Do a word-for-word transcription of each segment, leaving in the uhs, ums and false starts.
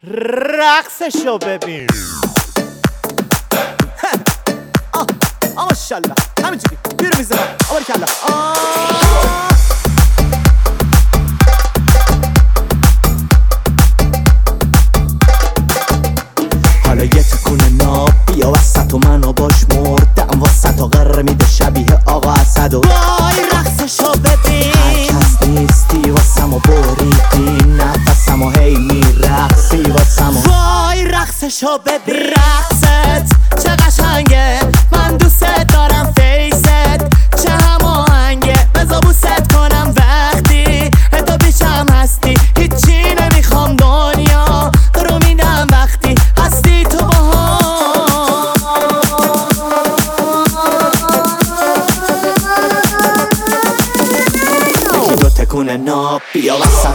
رقصشو ببین. آه آه ماشالله همینجوری بیرو میزنم. آباریکلا. حالا یه تکونه ناب بیا وسط و منو باش مردم واسط و قرر میده شبیه آقا اسد و وای رقصشو ببین. هرکس نیستی واسم و بریدی نفسم و هی میرقصی واسم و وای رقصشو ببین. رقصت چه قشنگه من دوست دارم فیست چه هماهنگه بذار بوست کنم وقتی تو پیشم هستی هیچی نمیخوام دنیا تو رو میدم وقتی هستی تو باها. یکی دو تکونه ناب بیا وسط.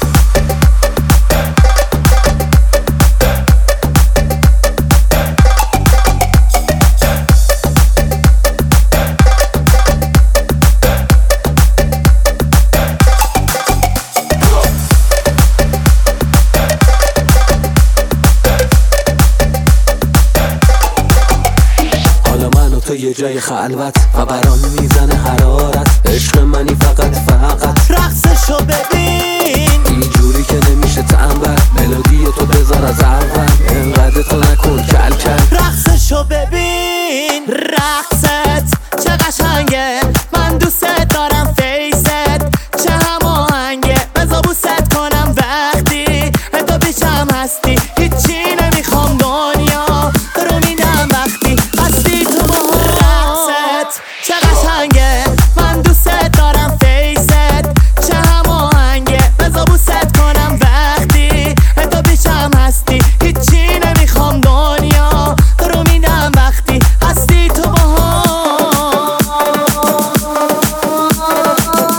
تو یه جای خلوت و برام میزنه حرارت عشق منی فقط فقط رقصشو ببین. اینجوری که نمیشه تنبل ملودی تو بذار از اول انقدر تو نکن کل کل. رقصشو ببین. رقصت چه قشنگه من دوست دارم فیست چه هماهنگه بذار بوست کنم وقتی تو پیشم هستی هیچی نمیخوام دنیا تو رو میدم وقتی هستی تو باها. رقصت چه قشنگه من دوست دارم فیست چه هماهنگه بذار بوست کنم وقتی تو پیشم هستی هیچی نمیخوام دنیا تو رو میدم وقتی هستی تو باها.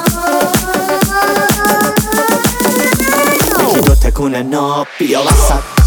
یکی دو تکونه ناب بیا وسط.